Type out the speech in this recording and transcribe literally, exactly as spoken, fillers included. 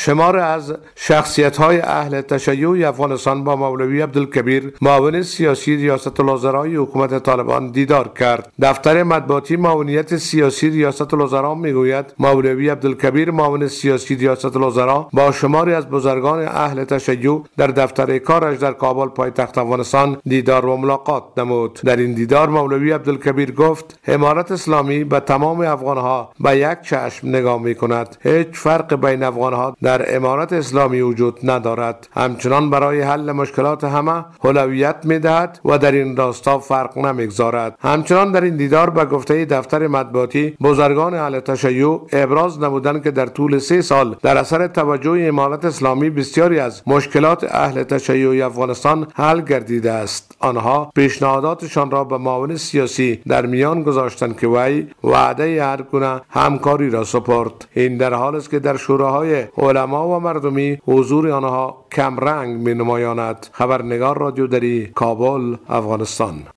شمار از شخصیت‌های اهل تشیع افغانستان با مولوی عبدالکبیر معاون سیاسی ریاست الوزرای حکومت طالبان دیدار کرد. دفتر مطبوعاتی معاونیت سیاسی ریاست الوزرا میگوید مولوی عبدالکبیر معاون سیاسی ریاست الوزرا با شماری از بزرگان اهل تشیع در دفتر کارش در کابل پایتخت افغانستان دیدار و ملاقات نمود. در این دیدار مولوی عبدالکبیر گفت امارت اسلامی به تمام افغانها به یک چشم نگاه می‌کند. هیچ فرق بین افغانها در امارت اسلامی وجود ندارد. همچنان برای حل مشکلات همه اولویت می‌دهد و در این راستا فرق نمی‌گذارد. همچنان در این دیدار به گفته دفتر مطبوعاتی بزرگان اهل تشیع ابراز نمودند که در طول سه سال در اثر توجه امارت اسلامی بسیاری از مشکلات اهل تشیع افغانستان حل گردیده است. آنها پیشنهاداتشان را به معاون سیاسی در میان گذاشتند که وی وعده هر گونه همکاری را سپرد. این در حال است که در شوراهای علما و مردمی حضور آنها کم رنگ می نمایاند. خبرنگار رادیو دری، کابل، افغانستان.